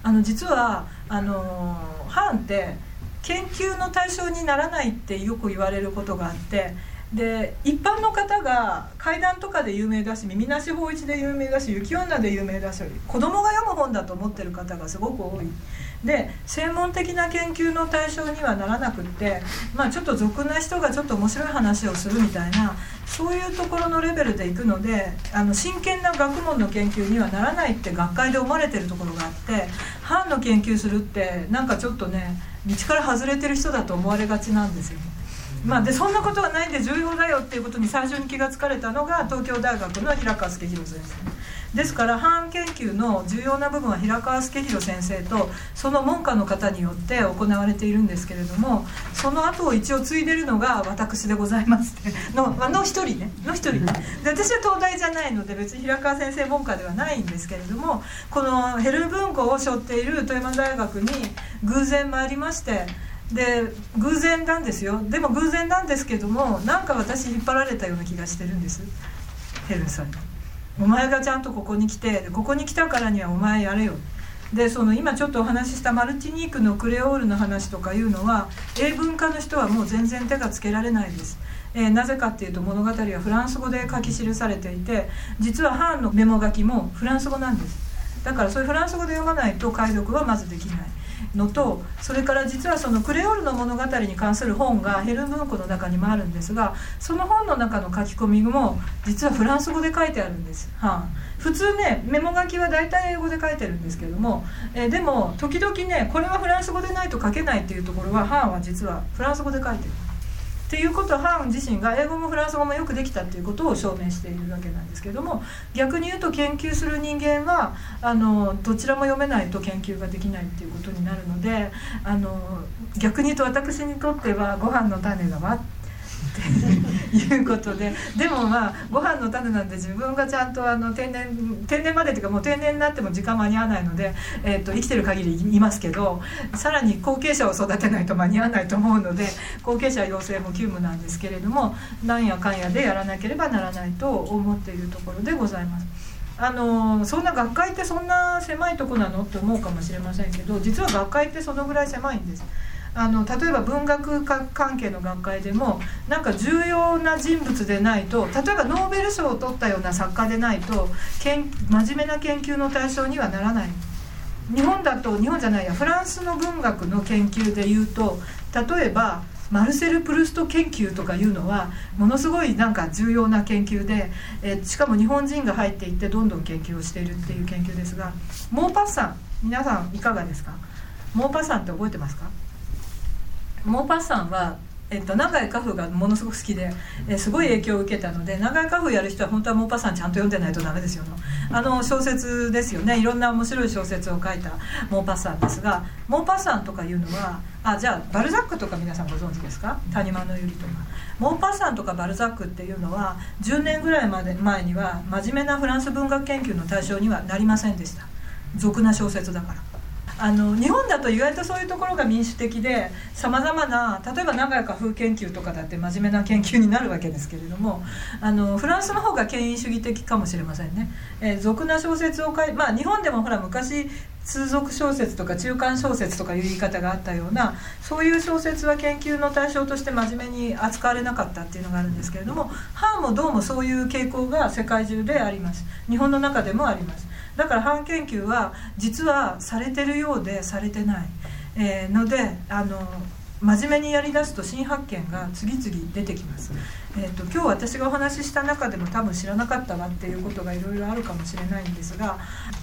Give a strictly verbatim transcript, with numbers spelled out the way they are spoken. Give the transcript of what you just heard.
あの実はあの藩って研究の対象にならないってよく言われることがあって、で一般の方が怪談とかで有名だし、耳なし芳一で有名だし、雪女で有名だし、子供が読む本だと思ってる方がすごく多い。で専門的な研究の対象にはならなくって、まあ、ちょっと俗な人がちょっと面白い話をするみたいな、そういうところのレベルでいくので、あの真剣な学問の研究にはならないって学会で思われてるところがあって、藩の研究するってなんかちょっとね、道から外れてる人だと思われがちなんですよね。まあ、でそんなことはないんで重要だよっていうことに最初に気がつかれたのが東京大学の平川助弘先生ですから、藩研究の重要な部分は平川助弘先生とその門下の方によって行われているんですけれども、その後を一応継いでるのが私でございますのの一人ねの一人で、私は東大じゃないので別に平川先生門下ではないんですけれども、このヘル文庫を背負っている富山大学に偶然参りまして、で偶然なんですよ。でも偶然なんですけども、なんか私引っ張られたような気がしてるんです、ヘルさんに。お前がちゃんとここに来て、ここに来たからにはお前やれよ。でその今ちょっとお話ししたマルティニークのクレオールの話とかいうのは、英文化の人はもう全然手がつけられないです。えー、なぜかっていうと物語はフランス語で書き記されていて、実はハーンのメモ書きもフランス語なんです。だからそういうフランス語で読まないと解読はまずできないのと、それから実はそのクレオールの物語に関する本がヘル文庫の中にもあるんですが、その本の中の書き込みも実はフランス語で書いてあるんです。はあ、普通ねメモ書きは大体英語で書いてるんですけれども、えー、でも時々ねこれはフランス語でないと書けないっていうところはハーンは実はフランス語で書いてるっていうことは、ハーン自身が英語もフランス語もよくできたっていうことを証明しているわけなんですけども、逆に言うと研究する人間はあのどちらも読めないと研究ができないっていうことになるので、あの逆に言うと私にとってはご飯の種がわっていうことで、でもまあご飯の種なんで自分がちゃんとあの定年定年までっていうかもう定年になっても時間間に合わないので、えー、と生きてる限りいますけど、さらに後継者を育てないと間に合わないと思うので、後継者養成も急務なんですけれども、なんやかんやでやらなければならないと思っているところでございます。あのそんな学会ってそんな狭いとこなのって思うかもしれませんけど、実は学会ってそのぐらい狭いんです。あの例えば文学関係の学会でもなんか重要な人物でないと、例えばノーベル賞を取ったような作家でないとけん真面目な研究の対象にはならない。日本だと日本じゃないやフランスの文学の研究でいうと、例えばマルセル・プルスト研究とかいうのはものすごいなんか重要な研究で、えー、しかも日本人が入っていってどんどん研究をしているっていう研究ですが、モーパッサン皆さんいかがですか？モーパッサンって覚えてますか？モーパッサンは、えっと、長井家風がものすごく好きで、えー、すごい影響を受けたので、長井家風やる人は本当はモーパッサンちゃんと読んでないとダメですよ。あの小説ですよね。いろんな面白い小説を書いたモーパッサンですが、モーパッサンとかいうのはあじゃあバルザックとか皆さんご存知ですか？谷間の百合とかモーパッサンとかバルザックっていうのはじゅうねんぐらいまで前には真面目なフランス文学研究の対象にはなりませんでした。俗な小説だから。あの日本だと意外とそういうところが民主的で、さまざまな例えば長井家風研究とかだって真面目な研究になるわけですけれども、あのフランスの方が権威主義的かもしれませんね。えー、俗な小説を書いまあ日本でもほら昔通俗小説とか中間小説とかいう言い方があったような、そういう小説は研究の対象として真面目に扱われなかったっていうのがあるんですけれども、ハーンもどうもそういう傾向が世界中であります。日本の中でもあります。だからハーン研究は実はされてるようでされてない、えー、のであの真面目にやりだすと新発見が次々出てきます。えーと、今日私がお話しした中でも多分知らなかったわっていうことがいろいろあるかもしれないんですが、